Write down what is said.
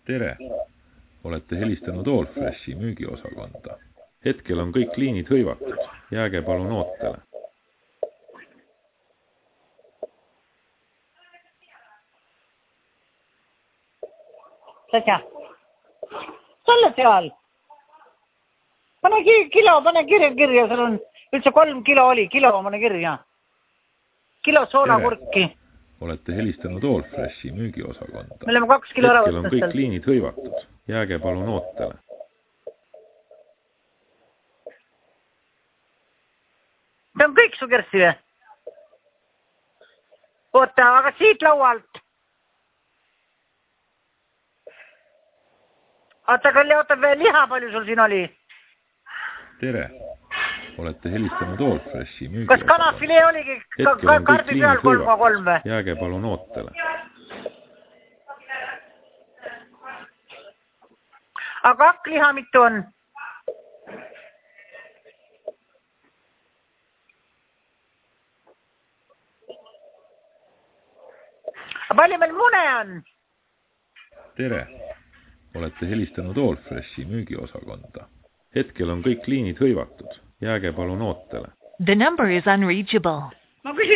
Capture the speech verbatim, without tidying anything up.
Tere! Olete helistanud Allfreshi müügiosakonda. Hetkel on kõik liinid hõivatud. Jääge palun ootele. Sasja. Selle seal. Pane kilo, pane kirja kirja. Seal on üldse kolm kilo oli. Kilo pane kirja. Kilo soolakurki. Olete helistanud Allfreshi müügiosakonda. Me oleme kaks kilo ära Hetkel on kõik liinid hõivatud. Jääge palun ootele. See on kõik su kersi või? Oota, aga siit laualt. Oota, küll oota veel liha, palju sul siin oli? Tere! Olete helistanud Allfreshi müügiosakonda. Kas kanafilee oligi karbi peal kolm koma kolm või? Jääge palun ootele. Aga hakkliha mitu on? Palju meil mune on? Tere! Olete helistanud Allfreshi müügiosakonda. Hetkel on kõik liinid hõivatud. Jääge palun ootele. The number is unreachable. Ma küsin